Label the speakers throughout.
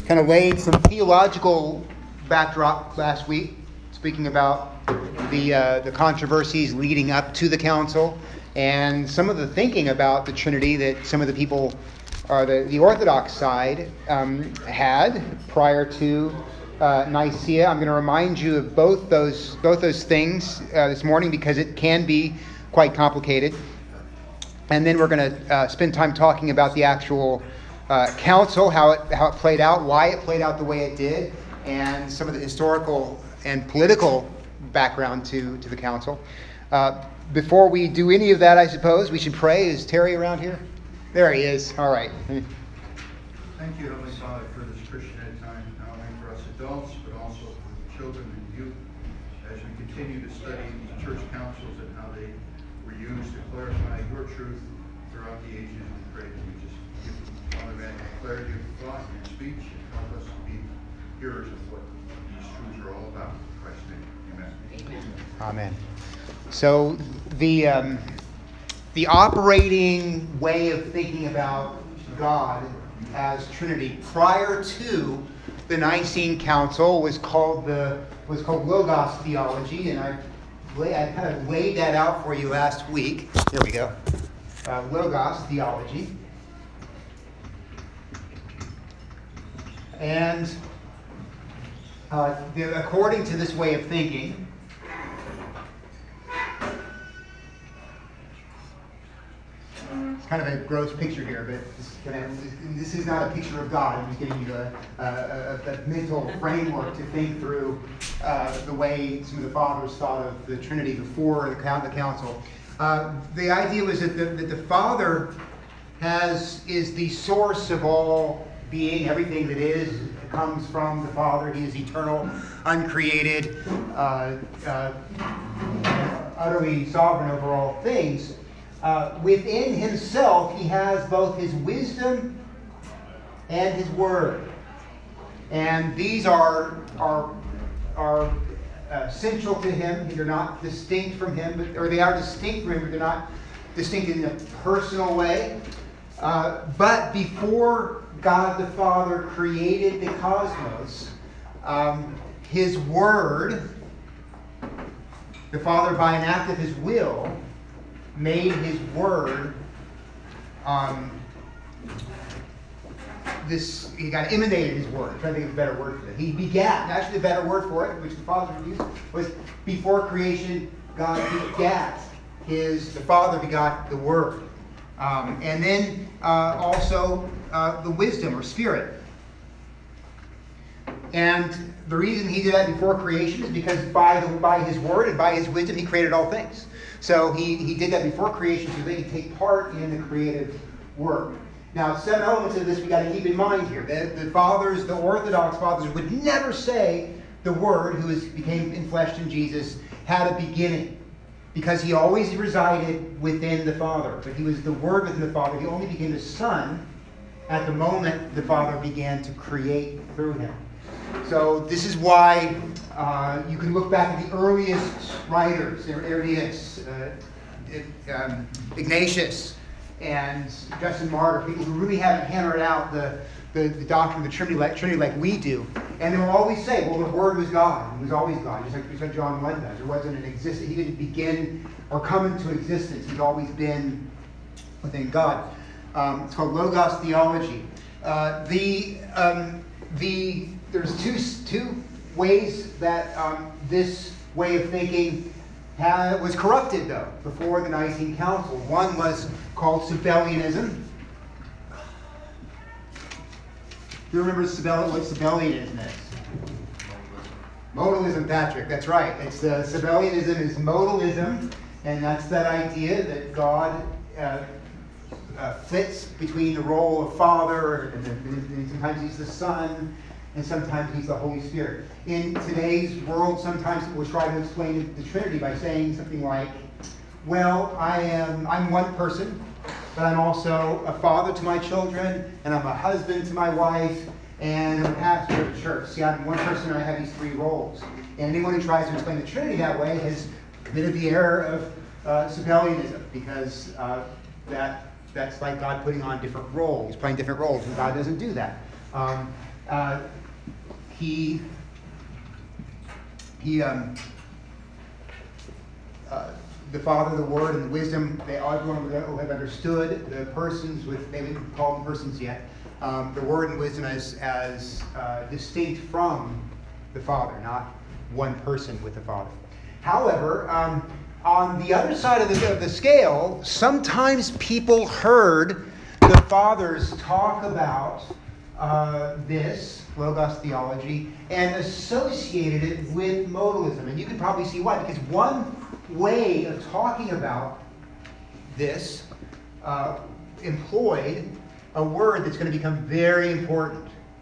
Speaker 1: kind of laid some theological backdrop last week, speaking about the controversies leading up to the council and some of the thinking about the Trinity that some of the people, the Orthodox side, had prior to Nicaea. I'm going to remind you of both those things this morning because it can be quite complicated. And then we're going to spend time talking about the actual council, how it played out, why it played out the way it did, and some of the historical and political background to the council. Before we do any of that, I suppose we should pray. Is Terry around here? There he is. All right.
Speaker 2: Thank you, Heavenly Father, for this Christian Ed time, not only for us adults, but also for the children and youth, as we continue to study these church councils and how they were used to clarify your truth throughout the ages. We pray that we just give Father that clarity of thought and speech and help us to be hearers of what these truths are all about. In Christ's name, amen.
Speaker 1: Amen. So the operating way of thinking about God as Trinity prior to the Nicene Council was called Logos theology, and I kind of laid that out for you last week. Here we go. Logos theology. And according to this way of thinking, it's kind of a gross picture here, but this is not a picture of God. I'm just giving you a mental framework to think through the way some of the fathers thought of the Trinity before the council. The idea was that the Father is the source of all being. Everything that is comes from the Father. He is eternal, uncreated, utterly sovereign over all things. Within himself, he has both his wisdom and his word. And these are essential to him. They're not distinct from him, or they are distinct from him, but they're not distinct in a personal way. But before God the Father created the cosmos, his word, the Father by an act of his will, made his word he got emanated his word. I'm trying to think of a better word for it. He begat. Actually, the better word for it, which the Father would use, was before creation, God begat the Father begot the Word. And then also the wisdom or spirit. And the reason he did that before creation is because by his word and by his wisdom, he created all things. So he did that before creation so they could take part in the creative work. Now, 7 elements of this we got to keep in mind here. The Orthodox fathers would never say the Word, who became enfleshed in Jesus, had a beginning, because he always resided within the Father. But he was the Word within the Father. He only became the Son at the moment the Father began to create through him. So this is why you can look back at the earliest writers, Irenaeus, Ignatius, and Justin Martyr, people who really haven't hammered out the doctrine of the Trinity like we do. And they will always say, well, the Word was God. He was always God, just like John 1 does. There wasn't an existence. He didn't begin or come into existence. He's always been within God. It's called Logos theology. There's two ways that this way of thinking was corrupted, though, before the Nicene Council. One was called Sabellianism. Do you remember what Sabellianism is? Modalism, Patrick. That's right. Sabellianism is modalism, and that's that idea that God fits between the role of Father, and sometimes he's the Son, and sometimes he's the Holy Spirit. In today's world, sometimes people try to explain the Trinity by saying something like, well, I'm one person, but I'm also a father to my children, and I'm a husband to my wife, and I'm a pastor of the church. See, I'm one person and I have these three roles. And anyone who tries to explain the Trinity that way has committed the error of Sabellianism, because that's like God putting on different roles, playing different roles, and God doesn't do that. he the Father, the Word, and the wisdom, everyone would have understood the persons they didn't call them persons yet, the Word and wisdom as distinct from the Father, not one person with the Father. However, on the other side of the scale, sometimes people heard the fathers talk about this Logos theology and associated it with modalism. And you can probably see why, because one way of talking about this employed a word that's going to become very important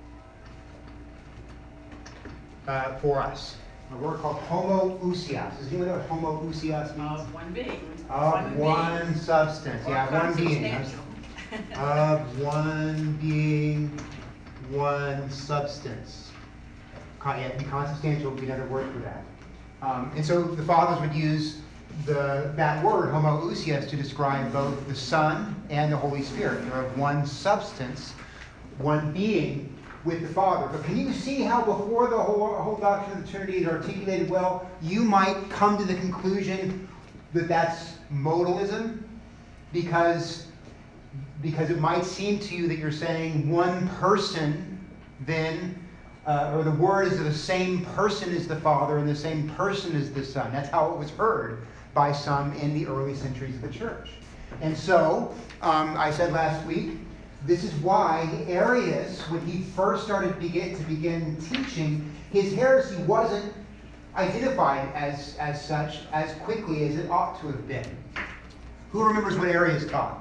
Speaker 1: for us. A word called homoousios. Does anyone know what homoousios means?
Speaker 3: Of one being.
Speaker 1: Of one substance. Yeah, one being. Of one being, one substance. Consubstantial would be another word for that. And so the fathers would use that word, homoousios, to describe both the Son and the Holy Spirit. They're of one substance, one being with the Father. But can you see how before the whole doctrine of the Trinity is articulated well, you might come to the conclusion that that's modalism? Because it might seem to you that you're saying one person then, or the Word is the same person as the Father and the same person as the Son. That's how it was heard by some in the early centuries of the church. And so, I said last week, this is why Arius, when he first started to begin teaching, his heresy wasn't identified as such as quickly as it ought to have been. Who remembers what Arius taught?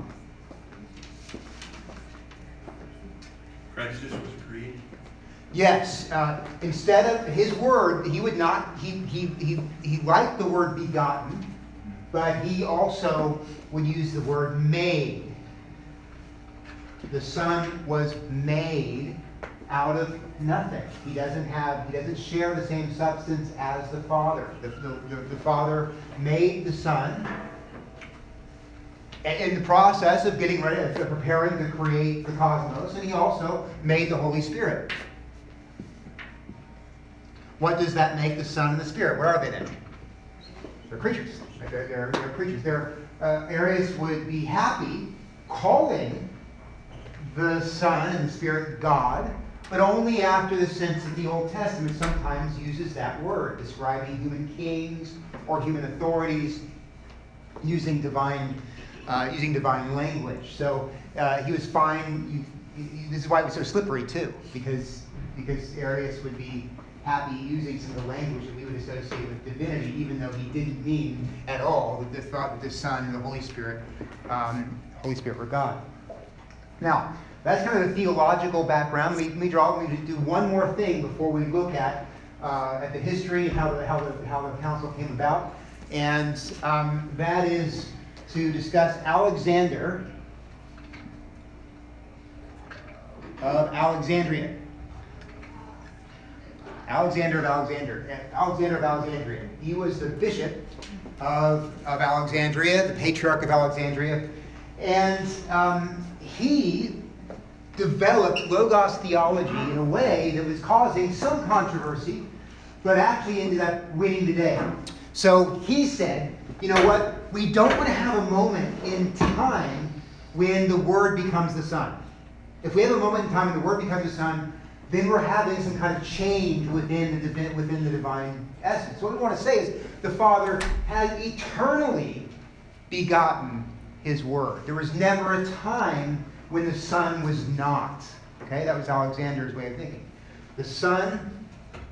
Speaker 2: Christ was created.
Speaker 1: Yes. Instead of his word, he would not. He liked the word begotten, but he also would use the word made. The Son was made out of nothing. He doesn't share the same substance as the Father. The Father made the Son in the process of getting ready, of preparing to create the cosmos, and he also made the Holy Spirit. What does that make the Son and the Spirit? What are they then? They're creatures. They're creatures. Arius would be happy calling the Son and the Spirit God, but only after the sense that the Old Testament sometimes uses that word, describing human kings or human authorities using divine language. So he was fine. This is why it was so slippery too, because Arius would be happy using some of the language that we would associate with divinity, even though he didn't mean at all that the Son and the Holy Spirit were God. Now, that's kind of the theological background. Let me do one more thing before we look at the history and how the council came about, and that is to discuss Alexander of Alexandria. Alexander of Alexandria. He was the bishop of Alexandria, the patriarch of Alexandria, and he developed Logos theology in a way that was causing some controversy, but actually ended up winning the day. So he said, you know what? We don't want to have a moment in time when the Word becomes the Son. If we have a moment in time when the Word becomes the Son, then we're having some kind of change within the divine essence. What we want to say is the Father has eternally begotten His Word. There was never a time when the Son was not. Okay, that was Alexander's way of thinking. The Son,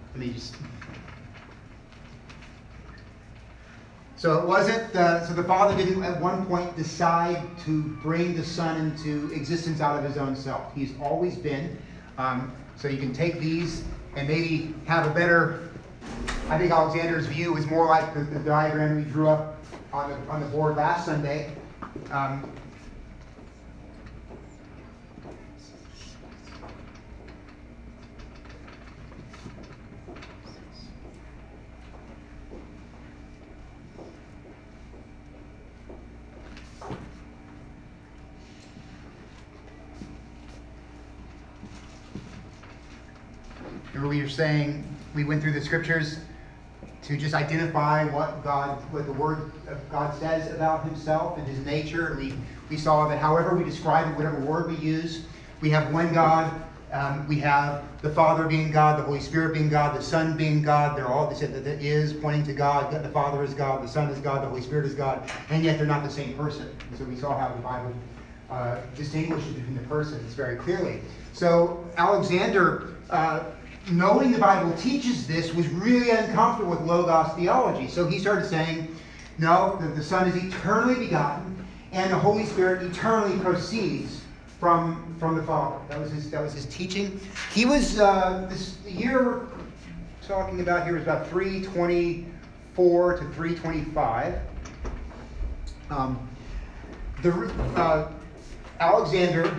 Speaker 1: So it wasn't. So the Father didn't at one point decide to bring the Son into existence out of His own self. He's always been. So you can take these and maybe have a better. I think Alexander's view is more like the diagram we drew up on the board last Sunday. Remember we were saying, we went through the scriptures to just identify what the Word of God says about Himself and His nature. We saw that however we describe it, whatever word we use, we have one God. We have the Father being God, the Holy Spirit being God, the Son being God. They're all, they said that the is pointing to God. The Father is God, the Son is God, the Holy Spirit is God, and yet they're not the same person. And so we saw how the Bible distinguishes between the persons very clearly. So Alexander, knowing the Bible teaches this, was really uncomfortable with Logos theology. So he started saying, no, the Son is eternally begotten, and the Holy Spirit eternally proceeds from the Father. That was his teaching. He was this year we're talking about here was about 324 to 325. Alexander,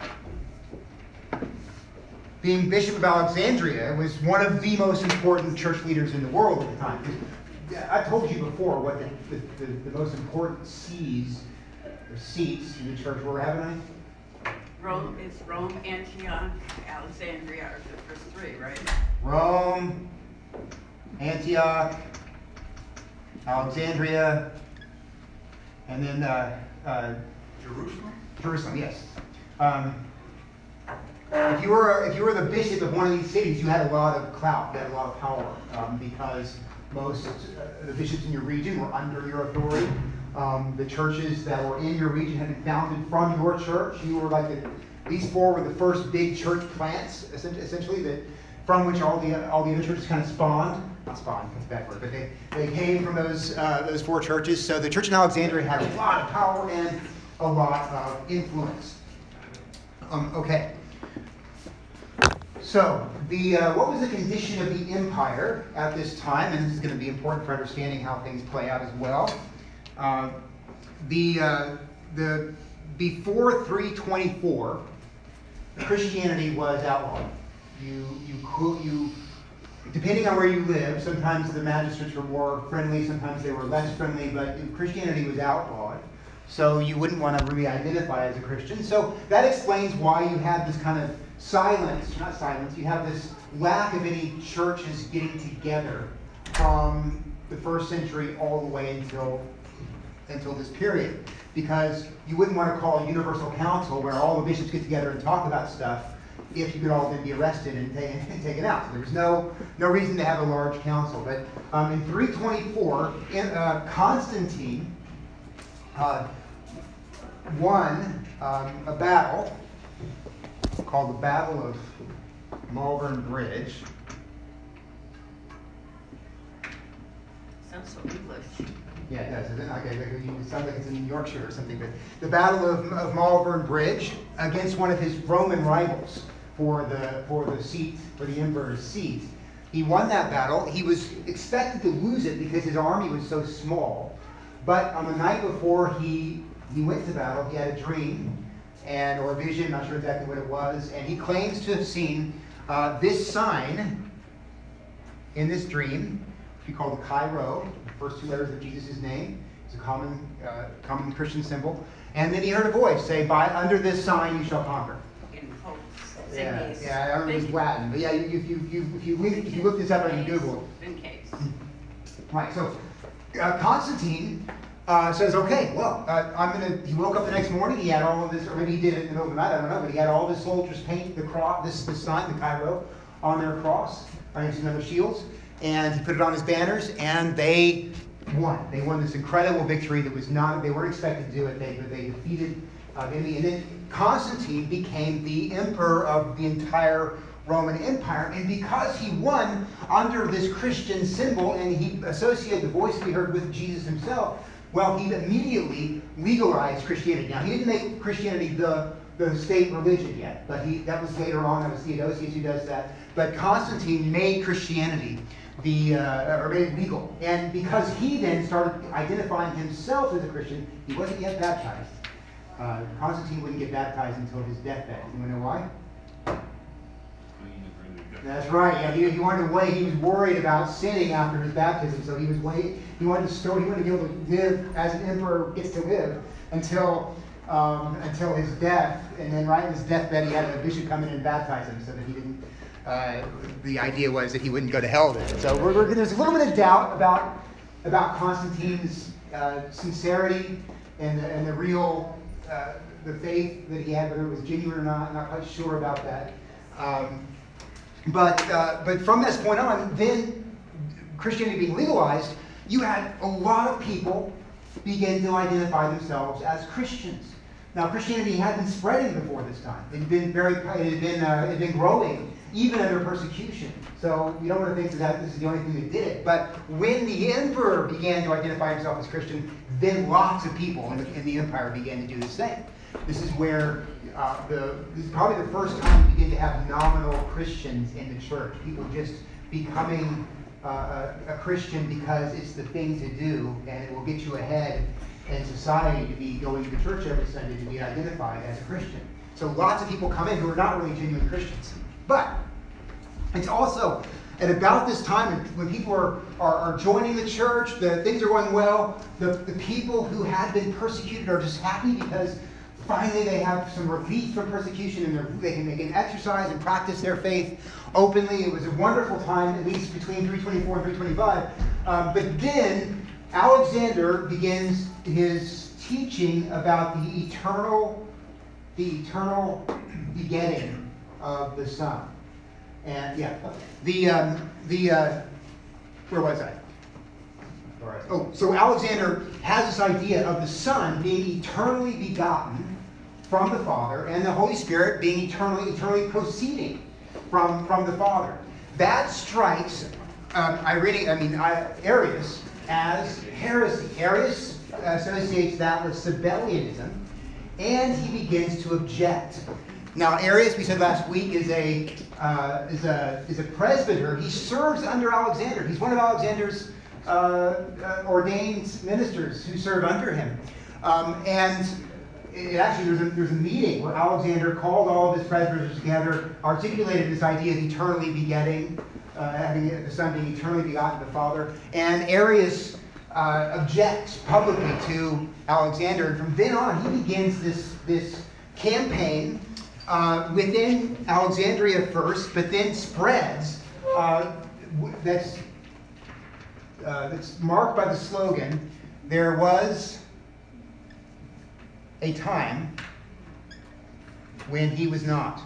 Speaker 1: being Bishop of Alexandria, was one of the most important church leaders in the world at the time. I told you before what the most important seats in the church were, haven't I?
Speaker 3: Rome, Antioch, Alexandria are the first three, right?
Speaker 1: Rome, Antioch, Alexandria, and then
Speaker 2: Jerusalem?
Speaker 1: Jerusalem, yes. If you were the bishop of one of these cities, you had a lot of clout, you had a lot of power, because most the bishops in your region were under your authority. The churches that were in your region had been founded from your church. You were like these four were the first big church plants, essentially, that from which all the other churches kind of spawned. Not spawned, that's a bad word, but they came from those four churches. So the church in Alexandria had a lot of power and a lot of influence. Okay. So what was the condition of the empire at this time? And this is going to be important for understanding how things play out as well. Before 324, Christianity was outlawed. You depending on where you live, sometimes the magistrates were more friendly, sometimes they were less friendly, but Christianity was outlawed. So you wouldn't want to really identify as a Christian. So that explains why you have this kind of you have this lack of any churches getting together from the first century all the way until this period. Because you wouldn't want to call a universal council where all the bishops get together and talk about stuff if you could all then be arrested and taken out. So there was no reason to have a large council. But in 324, Constantine won a battle called the Battle of Malvern Bridge.
Speaker 3: Sounds so English.
Speaker 1: Yeah, it does. Okay, it sounds like it's in Yorkshire or something. But the Battle of Malvern Bridge against one of his Roman rivals for the seat, for the emperor's seat. He won that battle. He was expected to lose it because his army was so small. But on the night before he went to battle, he had a dream or a vision, not sure exactly what it was, and he claims to have seen this sign in this dream, which we call the Chi Rho, the first two letters of Jesus' name. It's a common Christian symbol. And then he heard a voice say, under this sign you shall conquer.
Speaker 3: In quotes.
Speaker 1: Yeah, I don't know if it's Latin, but yeah, if you look this up on Google.
Speaker 3: In case.
Speaker 1: Right, so Constantine says, okay, well, he woke up the next morning, he had all of this, or maybe he did it in the middle of the night, I don't know, but he had all the soldiers paint the cross, this sign, the Chi Rho, on their cross, on their shields, and he put it on his banners, and they won. They won this incredible victory that was not, they weren't expected to do it, but they defeated the enemy, and then Constantine became the emperor of the entire Roman Empire, and because he won under this Christian symbol, and he associated the voice we heard with Jesus himself, well, he immediately legalized Christianity. Now, he didn't make Christianity the state religion yet, but that was later on. That was Theodosius who does that. But Constantine made Christianity or made it legal. And because he then started identifying himself as a Christian, he wasn't yet baptized. Constantine wouldn't get baptized until his deathbed. You want to know why? That's right. Yeah, he wanted to wait. He was worried about sinning after his baptism, so he was waiting. He wanted to be able to live as an emperor gets to live until his death. And then right in his deathbed, he had a bishop come in and baptize him, so that he didn't the idea was that he wouldn't go to hell then. So there's a little bit of doubt about Constantine's sincerity and the real the faith that he had, whether it was genuine or not. I'm not quite sure about that. But from this point on, then Christianity being legalized, you had a lot of people begin to identify themselves as Christians. Now, Christianity had been spreading before this time. It had been growing even under persecution. So you don't want to think that this is the only thing that did it. But when the emperor began to identify himself as Christian, then lots of people in the empire began to do the same. This is where this is probably the first time you begin to have nominal Christians in the church. People just becoming a Christian because it's the thing to do, and it will get you ahead in society to be going to church every Sunday, to be identified as a Christian. So lots of people come in who are not really genuine Christians. But it's also at about this time when people are joining the church, things are going well, the people who had been persecuted are just happy because finally they have some relief from persecution and they can exercise and practice their faith openly. It was a wonderful time, at least between 324 and 325. But then Alexander begins his teaching about the eternal begetting of the Son. And where was I? Oh, so Alexander has this idea of the Son being eternally begotten from the Father, and the Holy Spirit being eternally proceeding from the Father. That strikes Arius as heresy. Arius associates that with Sabellianism, and he begins to object. Now, Arius, we said last week, is a presbyter. He serves under Alexander. He's one of Alexander's ordained ministers who serve under him. There's a meeting where Alexander called all of his presbyters together, articulated this idea of eternally begetting, having the Son being eternally begotten of the Father, and Arius objects publicly to Alexander. And from then on, he begins this campaign within Alexandria first, but then spreads. That's marked by the slogan, "There was a time when he was not."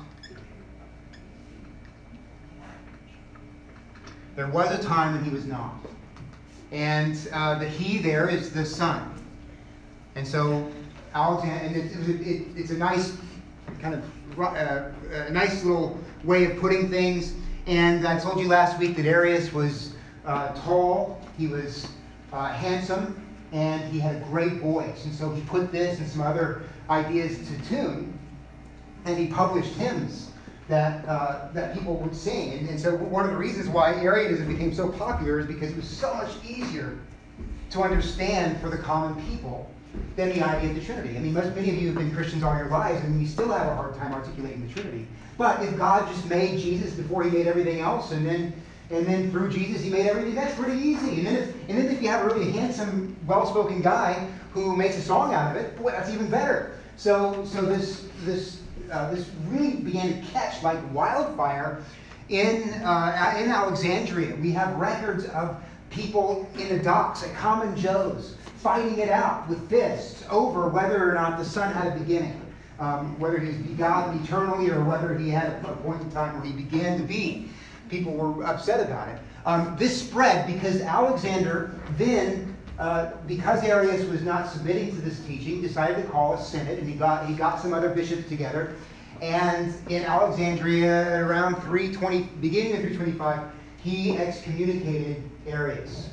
Speaker 1: There was a time when he was not. And the he there is the Son. And so Alexander, and it's a nice kind of a nice little way of putting things. And I told you last week that Arius was tall, he was handsome, and he had a great voice. And so he put this and some other ideas to tune, and he published hymns that people would sing. And so one of the reasons why Arianism became so popular is because it was so much easier to understand for the common people than the idea of the Trinity. I mean, many of you have been Christians all your lives, and you still have a hard time articulating the Trinity. But if God just made Jesus before he made everything else, and then through Jesus he made everything, that's pretty easy. And then if you have a really handsome, well-spoken guy who makes a song out of it, boy, that's even better. So this really began to catch like wildfire in Alexandria. We have records of people in the docks at Common Joe's fighting it out with fists over whether or not the Son had a beginning, whether he was begotten eternally or whether he had a point in time where he began to be. People were upset about it. This spread because Alexander then, because Arius was not submitting to this teaching, decided to call a synod, and he got some other bishops together. And in Alexandria, at around 320, beginning of 325, he excommunicated Arius.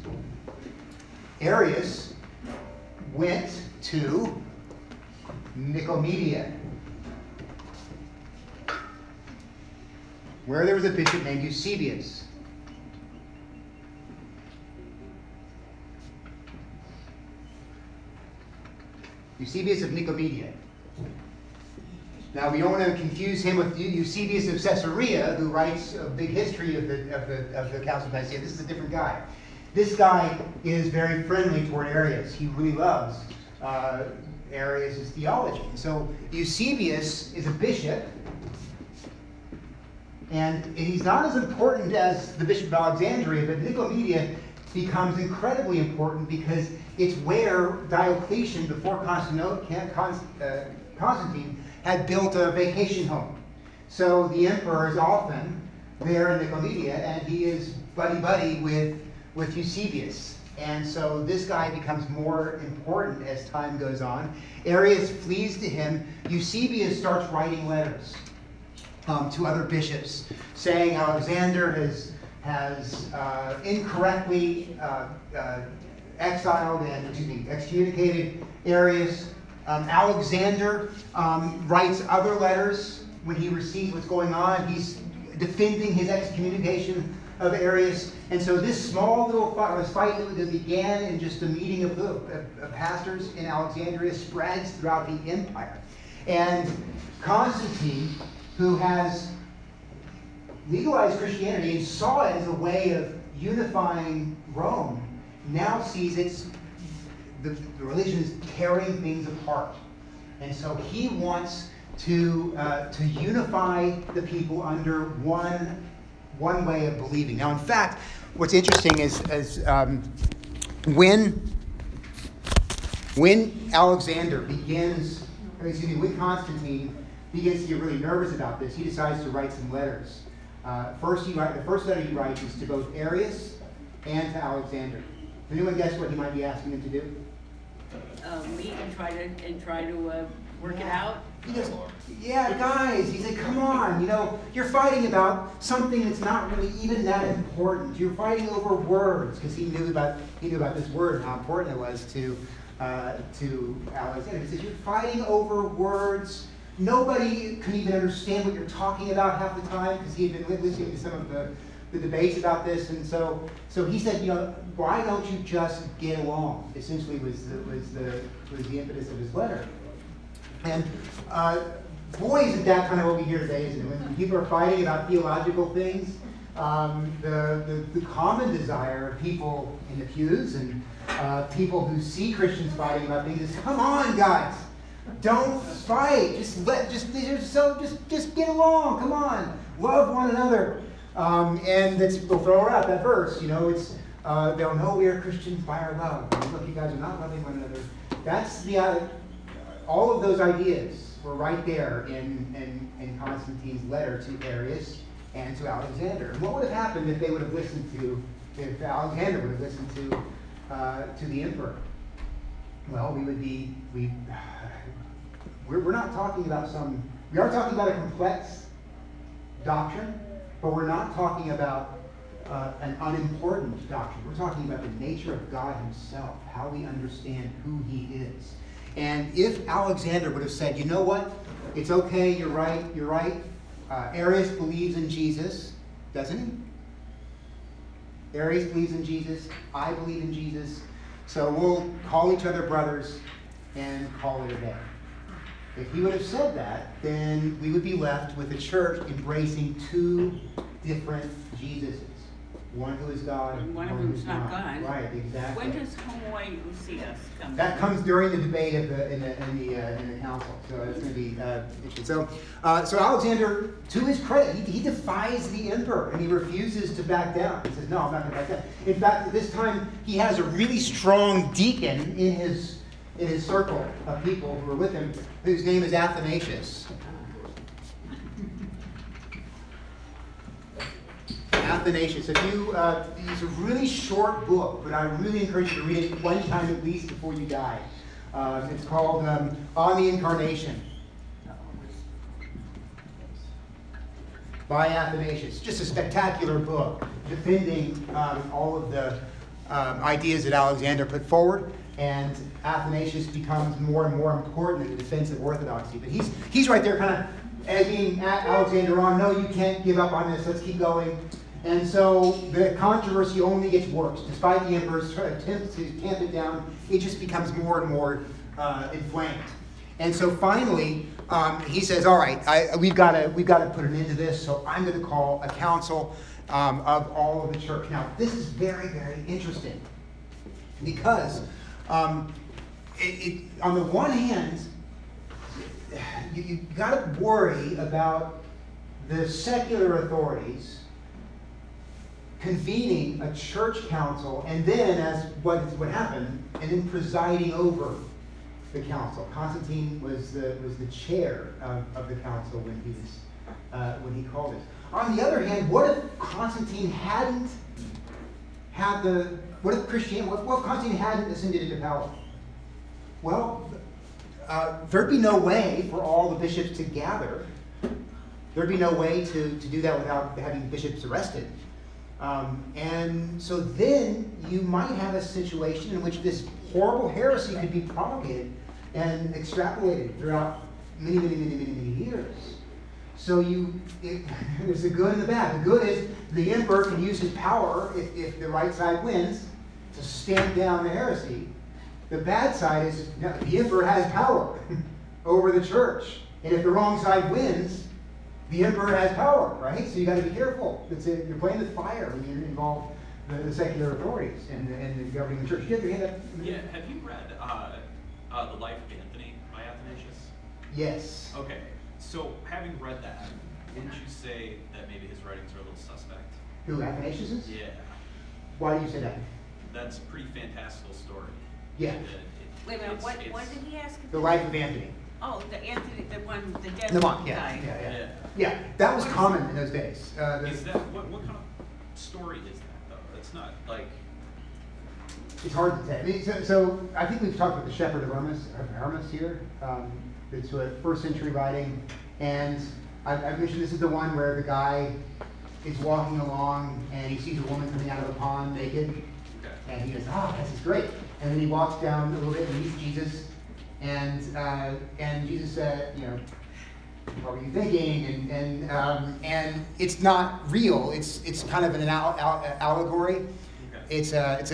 Speaker 1: Arius went to Nicomedia, where there was a bishop named Eusebius. Eusebius of Nicomedia. Now, we don't want to confuse him with Eusebius of Caesarea, who writes a big history of the Council of Nicaea. This is a different guy. This guy is very friendly toward Arius. He really loves Arius' theology. So Eusebius is a bishop And he's not as important as the Bishop of Alexandria, but Nicomedia becomes incredibly important because it's where Diocletian, before Constantine, had built a vacation home. So the emperor is often there in Nicomedia, and he is buddy-buddy with Eusebius. And so this guy becomes more important as time goes on. Arius flees to him. Eusebius starts writing letters to other bishops, saying Alexander has incorrectly excommunicated Arius. Alexander writes other letters when he receives what's going on. He's defending his excommunication of Arius. And so this small little fight that began in just a meeting of pastors in Alexandria spreads throughout the empire. And Constantine, who has legalized Christianity and saw it as a way of unifying Rome, now sees the religion is tearing things apart. And so he wants to unify the people under one way of believing. Now, in fact, what's interesting is when Alexander when Constantine begins to get really nervous about this, he decides to write some letters. The first letter he writes is to both Arius and to Alexander. Does anyone guess what he might be asking them to do?
Speaker 3: Meet and try to work it out.
Speaker 1: He goes, yeah, guys. He said, come on. You're fighting about something that's not really even that important. You're fighting over words, because he knew about this word and how important it was to Alexander. He says, you're fighting over words. Nobody can even understand what you're talking about half the time, because he had been listening to some of the debates about this. And so he said, why don't you just get along? Essentially was the impetus of his letter. And boy, isn't that kind of what we hear today, isn't it? When people are fighting about theological things, the common desire of people in the pews and people who see Christians fighting about things is, come on, guys, don't fight. Just get along. Come on, love one another. And we'll throw out that verse. It's they'll know we are Christians by our love. Look, you guys are not loving one another. That's all of those ideas were right there in Constantine's letter to Arius and to Alexander. And what would have happened if Alexander would have listened to the emperor? Well, we're not talking about we are talking about a complex doctrine, but we're not talking about an unimportant doctrine. We're talking about the nature of God himself, how we understand who he is. And if Alexander would have said, you know what, it's okay, you're right, Arius believes in Jesus, doesn't he? Arius believes in Jesus, I believe in Jesus, so we'll call each other brothers and call it a day. If he would have said that, then we would be left with the church embracing two different Jesuses. One who is God and
Speaker 3: one who's not God.
Speaker 1: Right, exactly.
Speaker 3: When does homoousios come?
Speaker 1: That comes during the debate in the council. So it's going to be interesting. So Alexander, to his credit, he defies the emperor and he refuses to back down. He says, "No, I'm not going to back down." In fact, at this time, he has a really strong deacon in his circle of people who are with him, whose name is Athanasius. Athanasius. It's a really short book, but I really encourage you to read it one time at least before you die. It's called On the Incarnation by Athanasius. Just a spectacular book defending all of the ideas that Alexander put forward. And Athanasius becomes more and more important in the defense of orthodoxy. But he's right there kind of egging Alexander on, no, you can't give up on this, let's keep going. And so the controversy only gets worse. Despite the emperor's attempts to tamp it down, it just becomes more and more inflamed. And so finally, he says, all right, we've got to put an end to this, so I'm going to call a council of all of the church. Now, this is very, very interesting because on the one hand, you got to worry about the secular authorities convening a church council, and then as what happened, and then presiding over the council. Constantine was the chair of the council when he called it. On the other hand, what if Constantine hadn't had what if Constantine hadn't ascended into power? Well, there'd be no way for all the bishops to gather. There'd be no way to do that without having bishops arrested. And so then you might have a situation in which this horrible heresy could be propagated and extrapolated throughout many years. So there's the good and the bad. The good is the emperor can use his power, if the right side wins, to stamp down the heresy. The bad side is the emperor has power over the church. And if the wrong side wins, the emperor has power, right? So you got to be careful. You're playing with fire when you involve the secular authorities and governing the church. You have your hand up?
Speaker 4: Yeah, have you read The Life of Anthony by Athanasius?
Speaker 1: Yes.
Speaker 4: Okay, so having read that, wouldn't you say that maybe his writings are a little suspect?
Speaker 1: Who, Athanasius?
Speaker 4: Yeah.
Speaker 1: Why do you say that?
Speaker 4: That's a pretty fantastical story.
Speaker 1: Yeah.
Speaker 3: Wait a minute, what did he ask?
Speaker 1: The Life of Anthony.
Speaker 3: Oh, the Anthony, the one, the dead
Speaker 1: The monk,
Speaker 3: guy.
Speaker 1: yeah. Yeah, that was common in those days.
Speaker 4: Is that, what kind of story is that, though? It's not like...
Speaker 1: It's hard to say. I mean, so I think we've talked about the Shepherd of Hermas here. It's a first century writing. And I mentioned this is the one where the guy is walking along and he sees a woman coming out of a pond naked.
Speaker 4: Okay.
Speaker 1: And he goes, this is great. And then he walks down a little bit and meets Jesus. And Jesus said, what were you thinking? And it's not real. It's kind of an allegory.
Speaker 4: Okay.
Speaker 1: It's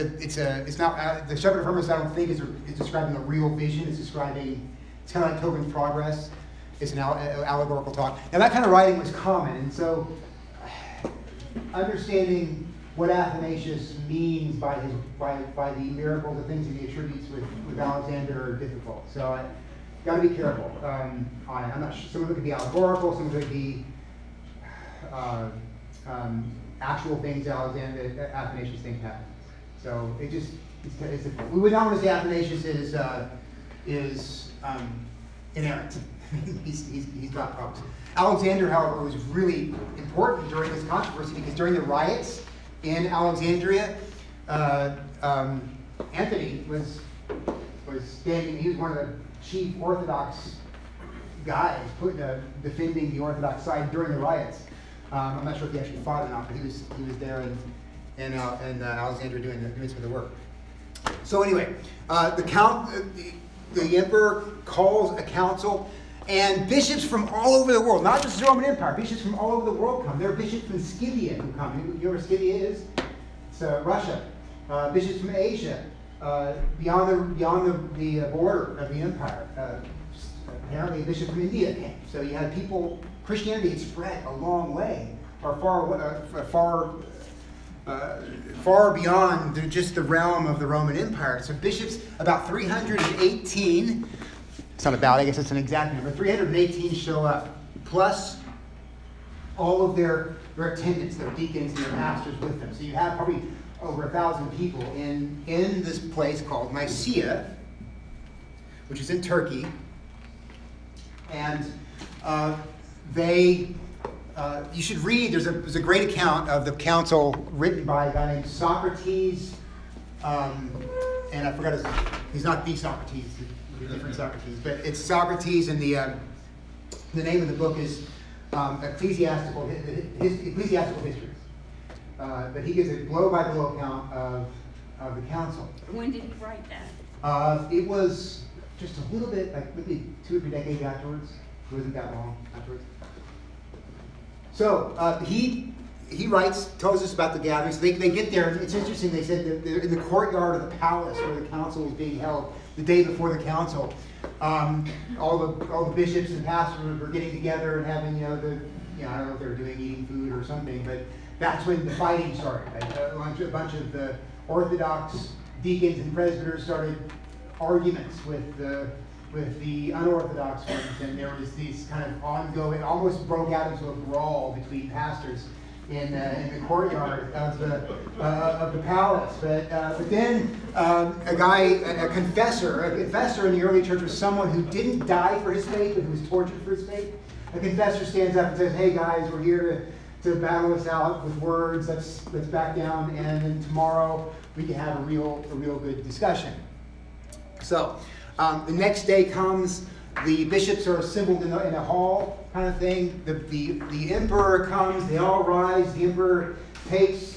Speaker 1: not the Shepherd of Hermas. I don't think is describing a real vision. It's kind of like Tobin's Progress. It's an allegorical talk. Now that kind of writing was common, and so understanding what Athanasius means by the miracles, the things that he attributes with Alexander are difficult. So I got to be careful on it. I'm not sure. Some of it could be allegorical. Some of it could be actual things that Athanasius thinks happen. So it's we would not want to say Athanasius is inerrant. he's got problems. Alexander, however, was really important during this controversy because during the riots in Alexandria, Anthony was standing. He was one of the chief Orthodox guys defending the Orthodox side during the riots. I'm not sure if he actually fought or not, but he was there in Alexandria doing some of the work. So anyway, the emperor calls a council, and bishops from all over the world, not just the Roman Empire, bishops from all over the world come. There are bishops from Scythia who come. You know where Scythia is? It's Russia. Bishops from Asia, beyond the border of the empire. Apparently, a bishop from India came. So you had people. Christianity had spread a long way, or far beyond just the realm of the Roman Empire. So bishops, about 318. It's not about, I guess it's an exact number. 318 show up, plus all of their attendants, their deacons and their pastors with them. So you have probably over 1,000 people in this place called Nicaea, which is in Turkey. And you should read, there's a great account of the council written by a guy named Socrates, and I forgot he's not the Socrates, a different Socrates, but it's Socrates, and the name of the book is Ecclesiastical Histories. But he gives a blow-by-blow account of the council.
Speaker 3: When did he write that?
Speaker 1: It was just a little bit, like maybe 2 or 3 decades afterwards. It wasn't that long afterwards. So he tells us about the gathering. So they get there, and it's interesting. They said that they're in the courtyard of the palace where the council was being held the day before the council. All the bishops and pastors were getting together and having, I don't know if they were eating food or something, but that's when the fighting started. A bunch of the Orthodox deacons and presbyters started arguments with the with the unorthodox ones, and there was these kind of ongoing, almost broke out into a brawl between pastors in the courtyard of the palace. But then a confessor in the early church was someone who didn't die for his faith, but who was tortured for his faith. A confessor stands up and says, "Hey guys, we're here to battle this out with words. Let's back down, and then tomorrow we can have a real good discussion." So the next day comes. The bishops are assembled in a hall, kind of thing. The emperor comes. They all rise. The emperor takes.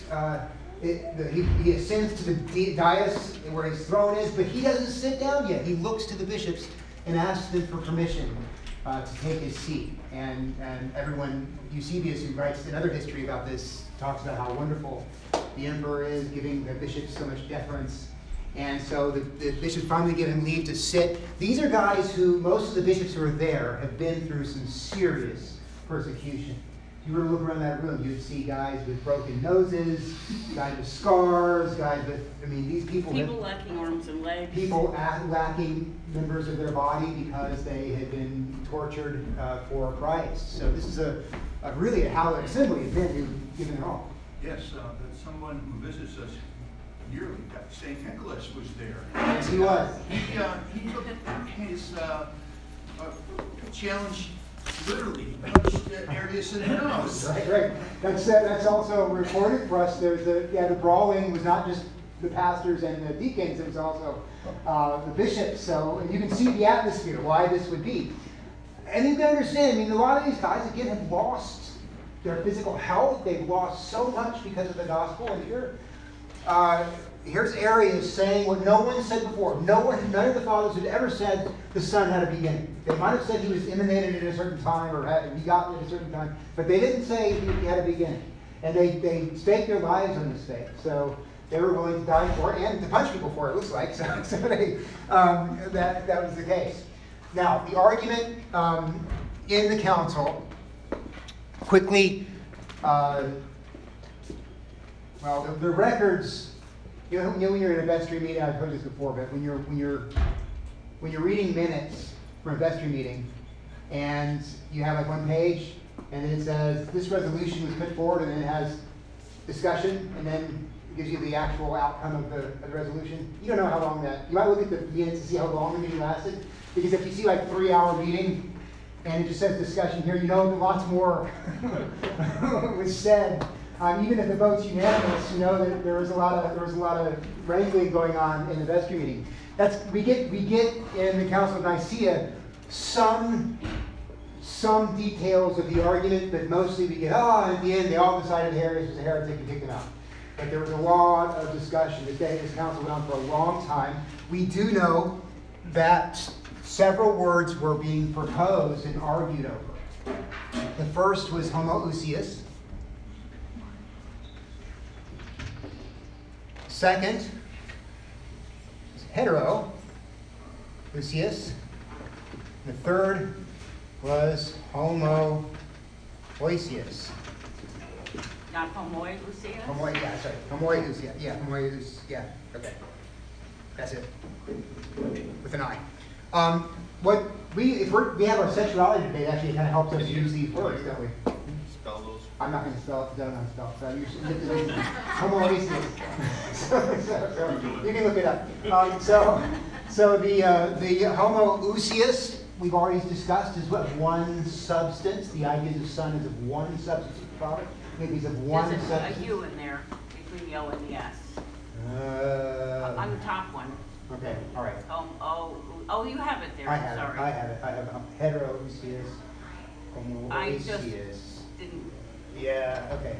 Speaker 1: He ascends to the dais where his throne is, but he doesn't sit down yet. He looks to the bishops and asks them for permission to take his seat. And everyone, Eusebius, who writes another history about this, talks about how wonderful the emperor is, giving the bishops so much deference. And so the bishops finally give him leave to sit. These are guys who, most of the bishops who are there, have been through some serious persecution. If you were to look around that room, you'd see guys with broken noses, guys with scars, guys with, these people
Speaker 3: lacking arms and legs.
Speaker 1: People lacking members of their body because they had been tortured for Christ. So this is a hallowed assembly of men who've given it all.
Speaker 2: Yes, that's someone who visits us yearly. St. Nicholas was there.
Speaker 1: Yes, he was.
Speaker 2: He took his challenge literally, punched Arius in the nose.
Speaker 1: Right. That's also recorded for us. The brawling was not just the pastors and the deacons; it was also the bishops. So you can see the atmosphere, why this would be. And you can understand. A lot of these guys again have lost their physical health. They've lost so much because of the gospel. And here's Arius saying what no one said before. None of the fathers had ever said the Son had a beginning. They might have said he was emanated at a certain time or had begotten at a certain time, but they didn't say he had a beginning. And they staked their lives on this faith. So they were willing to die for it and to punch people for it, looks like. So that was the case. Now, the argument in the council quickly. The records. When you're in a vestry meeting, I've heard this before, but when you're reading minutes from a vestry meeting, and you have like one page, and then it says this resolution was put forward, and then it has discussion, and then it gives you the actual outcome of the resolution. You don't know how long that. You might look at the minutes to see how long the meeting lasted, because if you see like 3-hour meeting, and it just says discussion here, you know that lots more was said. Even if the vote's unanimous, you know that there was a lot of wrangling going on in the vestry meeting. We get in the Council of Nicaea some details of the argument, but mostly we get at the end they all decided Arius was a heretic and kicked him out. But there was a lot of discussion. This council went on for a long time. We do know that several words were being proposed and argued over. The first was homoousios. Second is heterousios. The third was homoousios.
Speaker 3: Not homoousios?
Speaker 1: Homoousios. Yeah, homoousios. Yeah, okay. That's it. With an I. If we have our sexuality debate, actually it kind of helps us use these words, don't we?
Speaker 4: Spell those.
Speaker 1: I'm not going to spell it. Don't know how to spell it. So you should homoousios. So you can look it up. So the homoousios we've already discussed is what? One substance. The idea of the Son is of one substance of the Father. Maybe he's of one
Speaker 3: There's
Speaker 1: substance.
Speaker 3: a U in there between the O and the S. On the top one.
Speaker 1: Okay. All right.
Speaker 3: Oh, you have it there.
Speaker 1: I have
Speaker 3: Sorry.
Speaker 1: it. I have heterousios.
Speaker 3: I just
Speaker 1: Homoousios.
Speaker 3: didn't.
Speaker 1: Yeah, okay.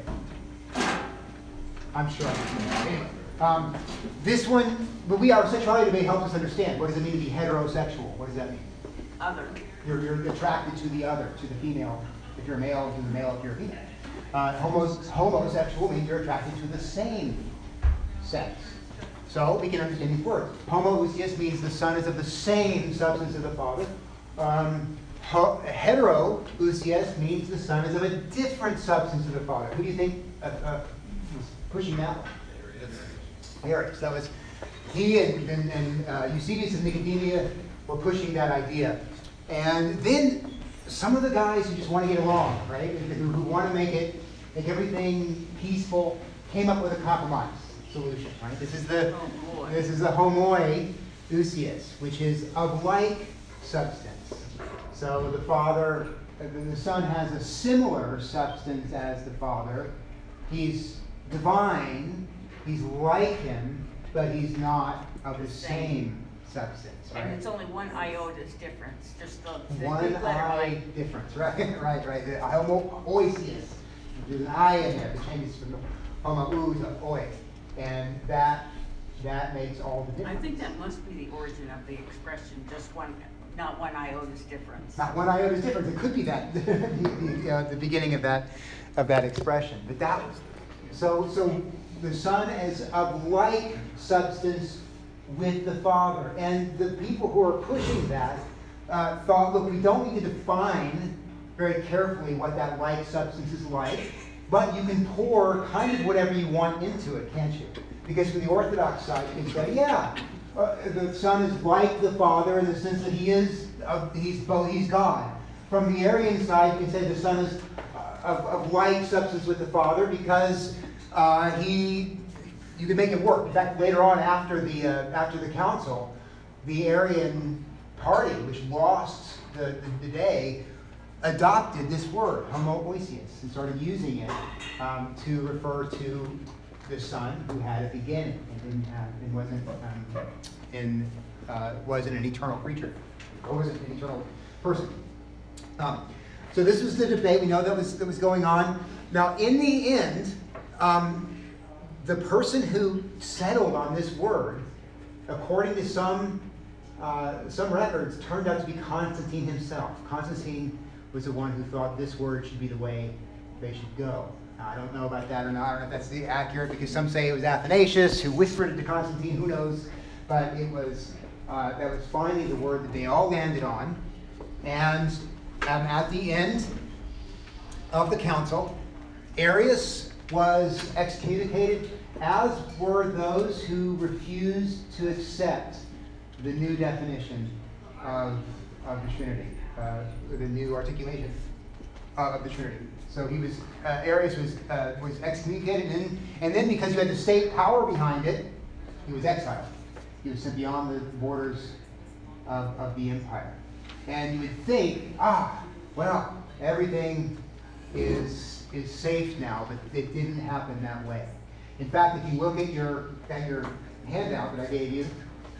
Speaker 1: I'm sure. Anyway, this one, but our sexuality debate helps us understand. What does it mean to be heterosexual? What does that mean?
Speaker 3: Other.
Speaker 1: You're attracted to the other, to the female. If you're a male, to the male if you're a female. Homosexual means you're attracted to the same sex. So we can understand these words. Homoousios means the Son is of the same substance as the Father. Heterousios means the Son is of a different substance of the Father. Who do you think was pushing that one? Arius. That was he and Eusebius of Nicomedia were pushing that idea. And then some of the guys who just want to get along, right, who want to make everything peaceful, came up with a compromise solution, right? This is the homoousios, which is of like substance. So the Son has a similar substance as the Father. He's divine, he's like him, but he's not of the same substance. Right?
Speaker 3: And it's only one iota's difference, just the
Speaker 1: One
Speaker 3: Greek letter
Speaker 1: I difference, right, right. The homoousios. There's an I in there that changes from homoousios to oi, and that makes all the
Speaker 3: I
Speaker 1: difference.
Speaker 3: think that must be the origin of the expression, just one, not one iota's difference.
Speaker 1: Not one iota's difference. It could be that the beginning of that expression. But that was so the Son is of like substance with the Father, and the people who are pushing that thought, look, we don't need to define very carefully what that like substance is like, but you can pour kind of whatever you want into it, can't you? Because from the Orthodox side, you can say, the Son is like the Father in the sense that he's God. From the Arian side, you can say the Son is of like substance with the Father because you can make it work. In fact, later on after the council, the Arian party, which lost the day, adopted this word, homoousios, and started using it to refer to the Son who had a beginning and wasn't an eternal creature, or wasn't an eternal person. So this was the debate. We know that was going on. Now, in the end, the person who settled on this word, according to some records, turned out to be Constantine himself. Constantine was the one who thought this word should be the way they should go. Now, I don't know about that or not. I don't know if that's accurate, because some say it was Athanasius who whispered it to Constantine. Who knows? But it was that was finally the word that they all landed on. And at the end of the council, Arius was excommunicated, as were those who refused to accept the new definition of the Trinity, the new articulation of the Trinity. So Arius was excommunicated, and then because you had the state power behind it, he was exiled. He was sent beyond the borders of the empire. And you would think, well, everything is safe now, but it didn't happen that way. In fact, if you look at your handout that I gave you,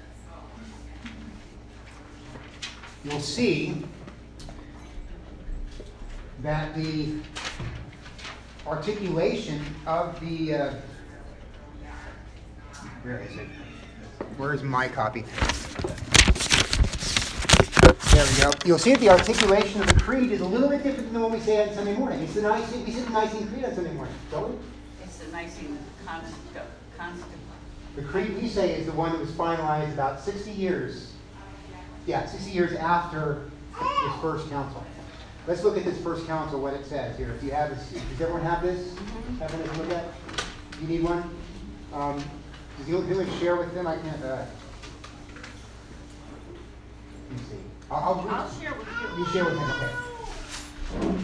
Speaker 1: you'll see that the articulation of the where is it? Where's my copy? There we go. You'll see that the articulation of the creed is a little bit different than what we say on Sunday morning. We say the Nicene Creed on Sunday morning, don't we?
Speaker 3: It's the Nicene Constant.
Speaker 1: The creed we say is the one that was finalized about 60 years. Yeah, 60 years after this first council. Let's look at this first council, what it says here. If you have this, does everyone have this? Have one to look at? You need one? Does anyone share with them? I can't. Let me see.
Speaker 3: I'll share with you.
Speaker 1: You share with them, okay.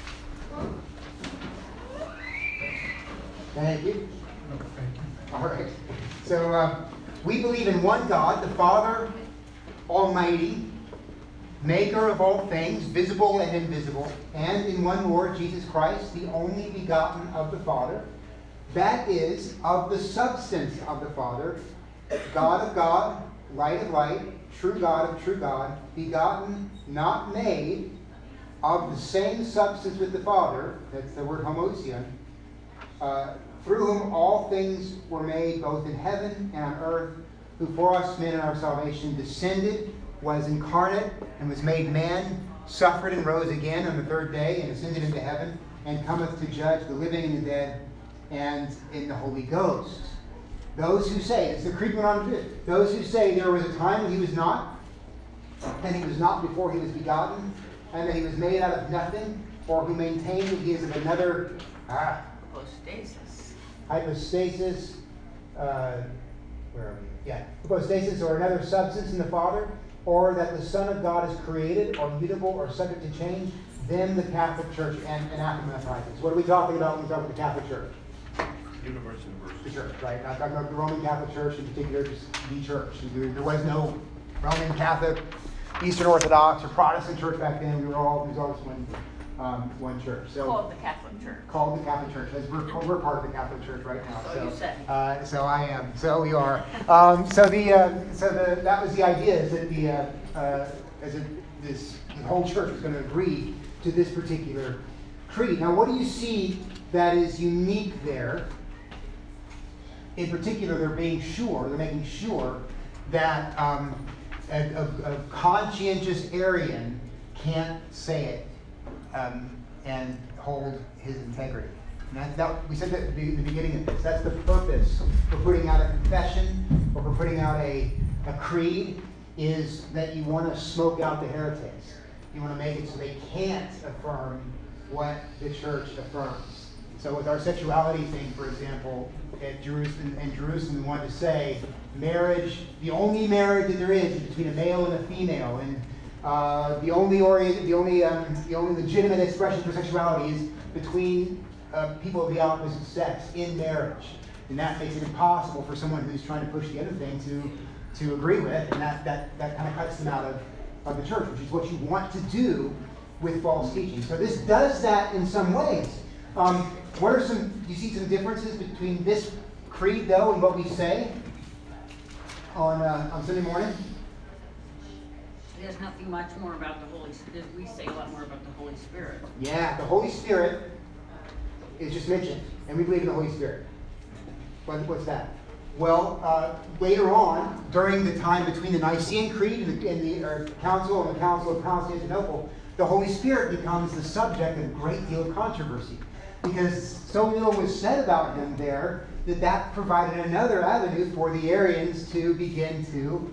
Speaker 1: Thank you. All right. So we believe in one God, the Father Almighty, maker of all things, visible and invisible, and in one Lord Jesus Christ, the only begotten of the Father, that is, of the substance of the Father, God of God, light of light, true God of true God, begotten, not made, of the same substance with the Father, that's the word homoousion, through whom all things were made, both in heaven and on earth, who for us men in our salvation descended, was incarnate, and was made man, suffered and rose again on the third day, and ascended into heaven, and cometh to judge the living and the dead, and in the Holy Ghost. Those who say, it's the creed went on to do, those who say there was a time when he was not, and he was not before he was begotten, and that he was made out of nothing, or who maintain that he is of another hypostasis, where are we? Yeah, hypostasis, or another substance in the Father, or that the Son of God is created or mutable or subject to change, then the Catholic Church anathematizes. What are we talking about when we talk about the Catholic Church?
Speaker 2: Universe
Speaker 1: The church, right? Not talking about the Roman Catholic Church in particular, just the church. There was no Roman Catholic, Eastern Orthodox, or Protestant church back then. There was always one church. So
Speaker 3: Called the Catholic Church.
Speaker 1: called the Catholic Church. As we're part of the Catholic Church right now.
Speaker 3: So you say.
Speaker 1: So I am. So we are. That was the idea, is that this whole church was going to agree to this particular creed. Now, what do you see that is unique there? In particular, they're making sure that a conscientious Arian can't say it and hold his integrity. And we said that at the beginning of this. That's the purpose for putting out a confession or for putting out a creed, is that you want to smoke out the heretics. You want to make it so they can't affirm what the church affirms. So with our sexuality thing, for example, in Jerusalem, we wanted to say marriage, the only marriage that there is between a male and a female, and the only legitimate expression for sexuality is between people of the opposite sex in marriage, and that makes it impossible for someone who's trying to push the other thing to agree with, and that kind of cuts them out of the church, which is what you want to do with false teaching. So this does that in some ways. Do you see some differences between this creed, though, and what we say on Sunday morning?
Speaker 5: There's nothing much more about the Holy Spirit. We say a lot more about the Holy Spirit.
Speaker 1: Yeah, the Holy Spirit is just mentioned, and we believe in the Holy Spirit. What's that? Well, later on, during the time between the Nicene Creed and the Council and the Council of Constantinople, the Holy Spirit becomes the subject of a great deal of controversy, because so little was said about him there that provided another avenue for the Arians to begin to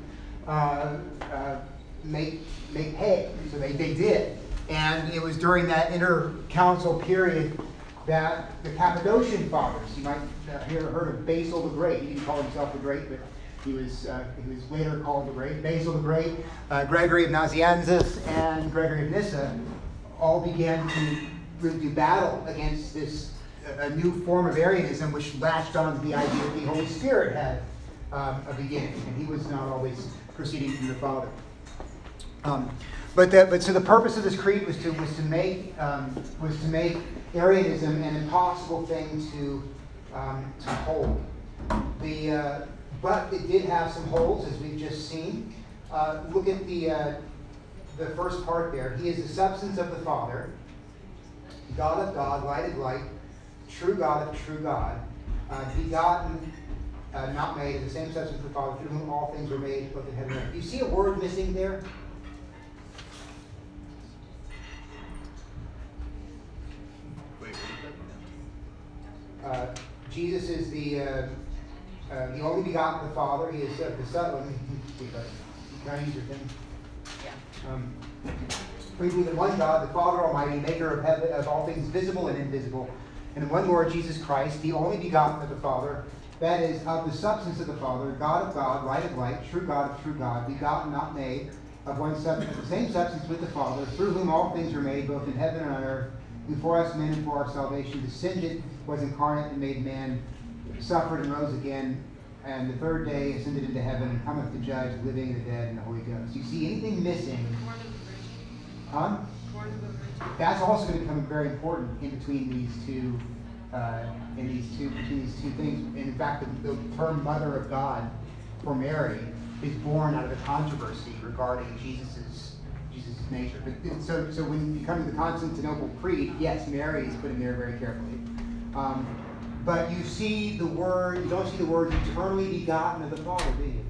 Speaker 1: make hay. So they did. And it was during that intercouncil period that the Cappadocian fathers, you might have heard of Basil the Great. He didn't call himself the Great, but he was later called the Great. Basil the Great, Gregory of Nazianzus, and Gregory of Nyssa all began to really do battle against this a new form of Arianism, which latched on to the idea that the Holy Spirit had a beginning, and he was not always proceeding from the Father. But so the purpose of this creed was to make Arianism an impossible thing to hold. But it did have some holes, as we've just seen. Look at the first part there. He is the substance of the Father, God of God, light of light, true God of true God, begotten, not made, the same substance of the Father, through whom all things were made, both in heaven and earth. You see a word missing there? Jesus is the only begotten of the Father. He is the Son. Can I use your thing?
Speaker 5: Yeah.
Speaker 1: We believe in one God, the Father Almighty, maker of heaven, of all things visible and invisible, and in one Lord Jesus Christ, the only begotten of the Father, that is, of the substance of the Father, God of God, light of light, true God of true God, begotten, not made, of one substance, the same substance with the Father, through whom all things were made, both in heaven and on earth, who for us men and for our salvation descended, was incarnate and made man, suffered and rose again, and the third day ascended into heaven and cometh to judge the living and the dead and the Holy Ghost. You see anything missing? Huh? That's also going to become very important in between these two things. In fact, the term "Mother of God" for Mary is born out of the controversy regarding Jesus's nature. But so when you come to the Constantinople Creed, yes, Mary is put in there very carefully. But you don't see the word eternally begotten of the Father, do you?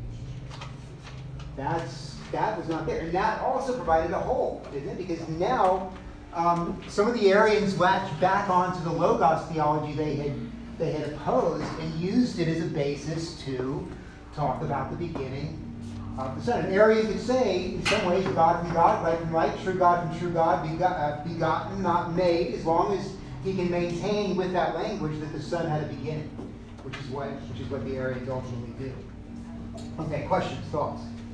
Speaker 1: That was not there. And that also provided a hole, didn't it? Because now some of the Arians latched back onto the Logos theology they had opposed and used it as a basis to talk about the beginning of the Son. An Arian could say, in some ways, God from God, light from light, true God from true God, begotten, not made, as long as he can maintain with that language that the Son had a beginning, which is what the Arians ultimately do. Okay, questions, thoughts?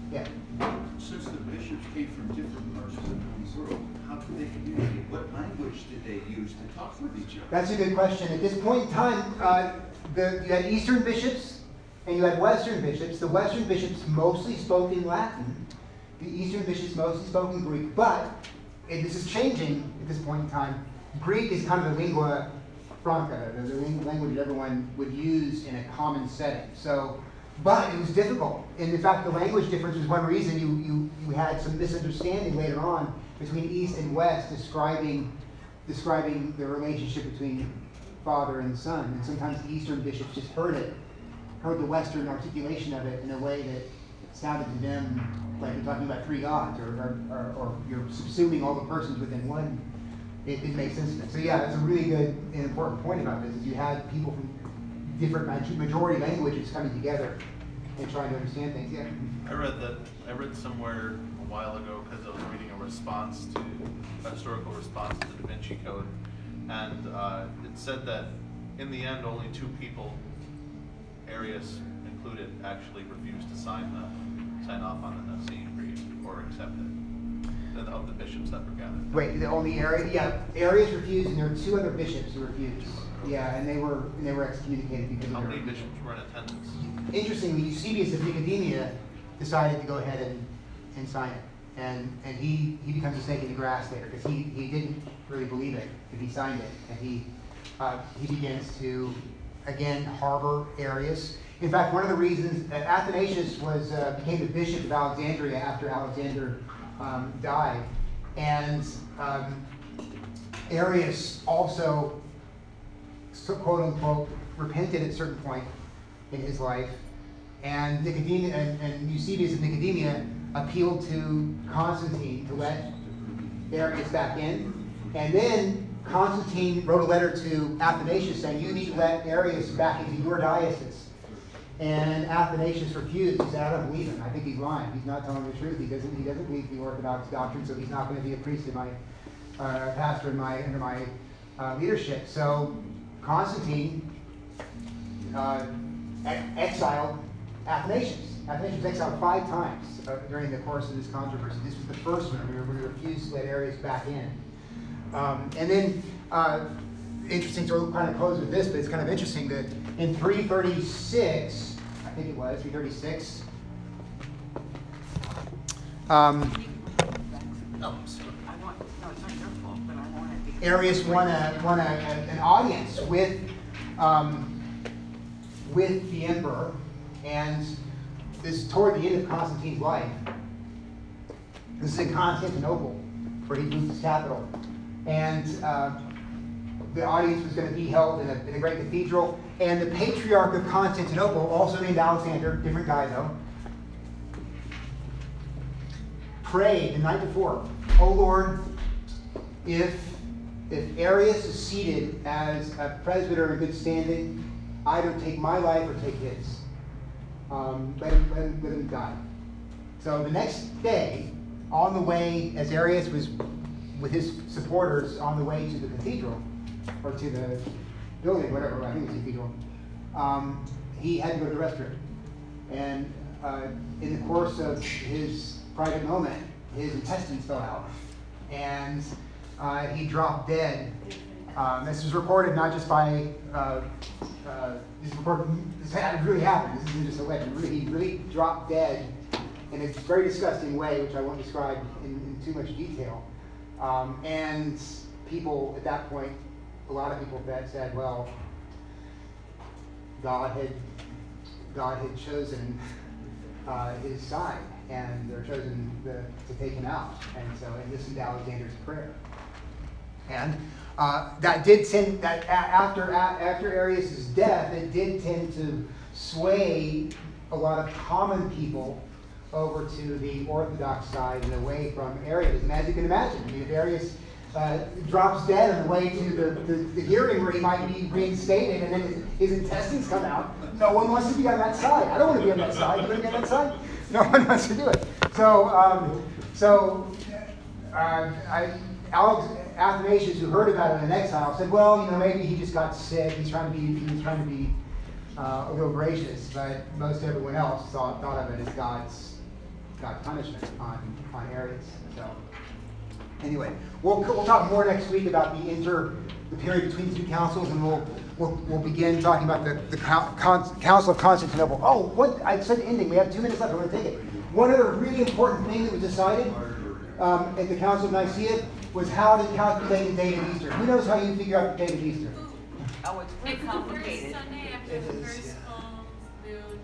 Speaker 1: Yeah.
Speaker 6: Since the bishops came from different parts of the known world, how did they communicate? What language did they use to talk with each other?
Speaker 1: That's a good question. At this point in time, you had Eastern bishops and you had Western bishops. The Western bishops mostly spoke in Latin. The Eastern bishops mostly spoke in Greek. But, and this is changing at this point in time, Greek is kind of the lingua franca, the language everyone would use in a common setting. So, but it was difficult. And in fact, the language difference was one reason you had some misunderstanding later on between East and West describing the relationship between Father and Son. And sometimes the Eastern bishops just heard the Western articulation of it in a way that sounded to them like you're talking about three gods, or you're subsuming all the persons within one. It makes sense to them. So yeah, that's a really good and important point about this, is you had people from different majority languages coming together and trying to understand things. Yeah.
Speaker 7: I read somewhere a while ago, because I was reading a historical response to the Da Vinci Code, and it said that in the end only 2 people, Arius included, actually refused to sign off on the Nicene Creed or accept it, of the bishops that were gathered.
Speaker 1: Wait, the only Arius refused, and there were 2 other bishops who refused. Yeah, and they were excommunicated because
Speaker 7: How
Speaker 1: of
Speaker 7: many bishops were in attendance?
Speaker 1: Interestingly, Eusebius of Nicomedia decided to go ahead and sign it. And he becomes a snake in the grass later, because he didn't really believe it, but he signed it. And he begins to, again, harbor Arius. In fact, one of the reasons Athanasius became the bishop of Alexandria after Alexander died. And Arius also, quote unquote, repented at a certain point in his life. And Eusebius of Nicomedia appealed to Constantine to let Arius back in. And then Constantine wrote a letter to Athanasius saying, you need to let Arius back into your diocese. And Athanasius refused. He said, I don't believe him. I think he's lying. He's not telling the truth. He doesn't believe the Orthodox doctrine, so he's not going to be a priest in my pastor under my leadership. So Constantine exiled Athanasius. Athanasius was exiled 5 times during the course of this controversy. This was the first one. We refused to let Arius back in. And then, interesting, so we'll kind of close with this, but it's kind of interesting that in 336, I think it was, 336, Arius won an audience with the emperor, and this is toward the end of Constantine's life. This is in Constantinople, where he moved his capital. And the audience was going to be held in a great cathedral. And the Patriarch of Constantinople, also named Alexander, different guy though, prayed the night before, "Oh Lord, if Arius is seated as a presbyter in good standing, either take my life or take his. Let him die." So the next day, on the way, as Arius was with his supporters on the way to the cathedral, or to the building, whatever, I think it was a cathedral, he had to go to the restroom. And in the course of his private moment, his intestines fell out. And he dropped dead. This was reported not just by, this really happened. This isn't just a legend. He really dropped dead in a very disgusting way, which I won't describe in too much detail. And people at that point, a lot of people that said, well, God had chosen his side, and they're chosen to take him out, and listen to Alexander's prayer. And that did tend, that after Arius' death, it did tend to sway a lot of common people over to the Orthodox side and away from Arianism. As you can imagine, I mean, if Arius drops dead on the way to the hearing where he might be reinstated, and then his intestines come out, no one wants to be on that side. I don't want to be on that side. You want to be on that side? No one wants to do it. Athanasius, who heard about it in exile, said, well, maybe he just got sick. He was trying to be a little gracious, but most everyone else thought of it as God's God's punishment on Arius. So anyway, we'll talk more next week about the period between the two councils, and we'll begin talking about the Council of Constantinople. Oh, what I said ending. We have 2 minutes left. I'm going to take it. One other really important thing that was decided at the Council of Nicaea was how to calculate the date of Easter. Who knows how you figure out the date of Easter?
Speaker 3: Oh, it's pretty
Speaker 8: It's the
Speaker 3: complicated.
Speaker 8: first Sunday after the first full moon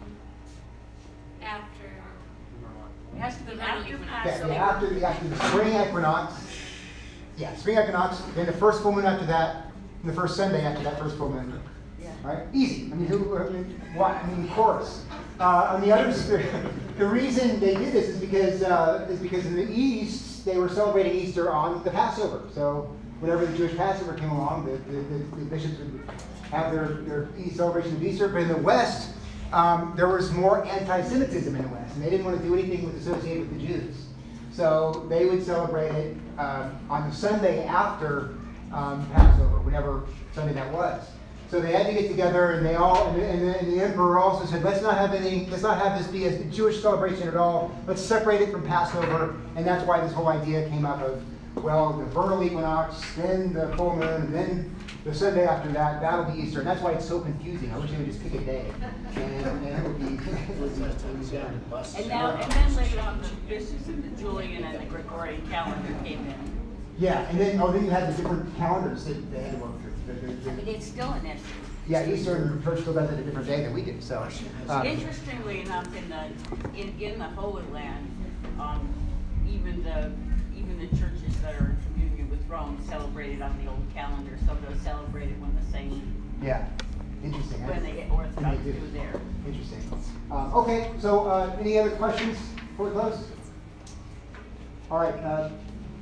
Speaker 8: after.
Speaker 3: It has to be after
Speaker 1: Yeah,
Speaker 3: Passover.
Speaker 1: after the spring equinox. Yeah, spring equinox, then the first full moon after that, and the first Sunday after that first full moon.
Speaker 3: Yeah.
Speaker 1: Right? Easy. I mean, why? I mean, of course. On the other, the reason they did this is because in the East they were celebrating Easter on the Passover. So whenever the Jewish Passover came along, the bishops would have their celebration of Easter. But in the West, there was more anti-Semitism in the West, and they didn't want to do anything associated with the Jews. So they would celebrate it on the Sunday after Passover, whenever Sunday that was. So they had to get together, and the emperor also said, let's not have this be a Jewish celebration at all. Let's separate it from Passover, and that's why this whole idea came up of, well, the vernal equinox, then the full moon, and then the Sunday after that, that'll be Easter. And that's why it's so confusing. I wish they would just pick a day, and it would be done.
Speaker 3: And then later on, the bishops of the Julian and the Gregorian calendar came in.
Speaker 1: Yeah, and then you had the different calendars that they had to work through.
Speaker 3: I mean, it's still an issue.
Speaker 1: Yeah, Easter and the church still does it a different day than we do. So,
Speaker 3: Interestingly enough, in the Holy Land, even the churches that are in communion with Rome celebrate it on the old calendar, so they'll celebrate it when the same
Speaker 1: yeah, interesting.
Speaker 3: when the Orthodox
Speaker 1: do.
Speaker 3: do there.
Speaker 1: Interesting. Okay, so any other questions before we close? All right.